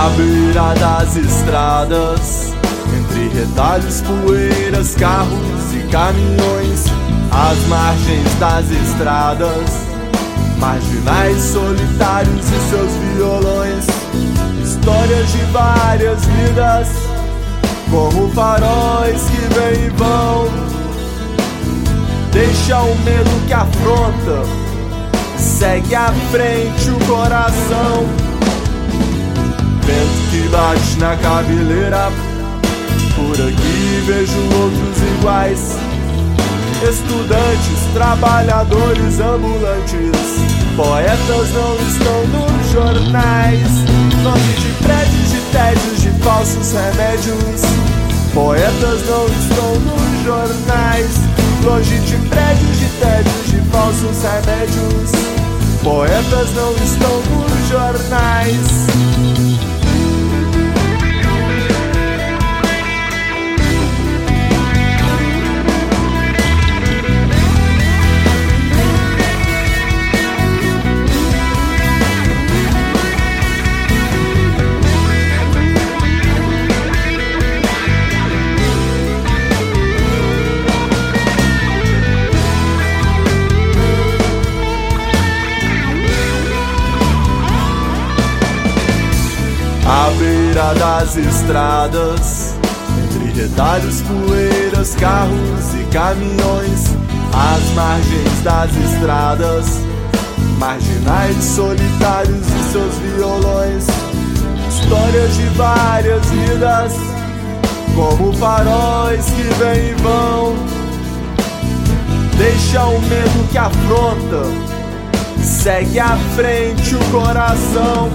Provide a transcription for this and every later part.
À beira das estradas, entre retalhos, poeiras, carros e caminhões, às margens das estradas, marginais solitários e seus violões, histórias de várias vidas, como faróis que vêm e vão. Deixa o medo que afronta, segue à frente o coração. Vento que bate na cabeleira, por aqui vejo outros iguais. Estudantes, trabalhadores ambulantes, poetas não estão nos jornais. Longe de prédios, de tédios, de falsos remédios, poetas não estão nos jornais. Longe de prédios, de tédios, de falsos remédios, poetas não estão nos jornais. À beira das estradas, entre retalhos, poeiras, carros e caminhões, às margens das estradas, marginais solitários e seus violões, histórias de várias vidas, como faróis que vêm e vão. Deixa o medo que afronta, segue à frente o coração.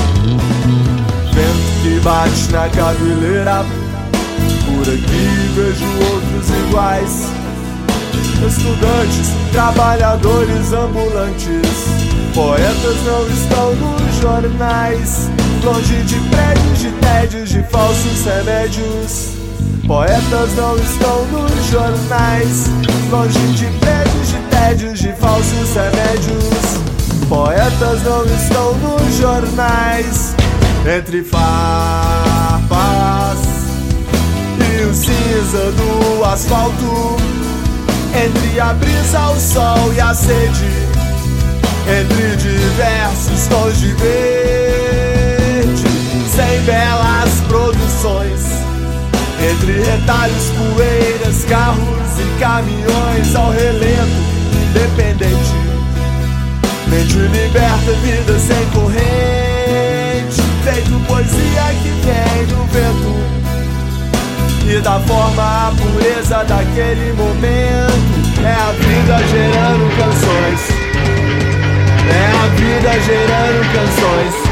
Vento que bate na cabeleira, por aqui vejo outros iguais. Estudantes, trabalhadores ambulantes, poetas não estão nos jornais. Longe de prédios, de tédios, de falsos remédios, poetas não estão nos jornais. Longe de prédios, de tédios, de falsos remédios, poetas não estão nos jornais. Entre farpas e o cinza do asfalto, entre a brisa, o sol e a sede, entre diversos tons de verde, sem belas produções, entre retalhos, poeiras, carros e caminhões, ao relento independente, mente liberta, vida sem corrente, feito poesia que vem do vento e da forma a pureza daquele momento. É a vida gerando canções, é a vida gerando canções.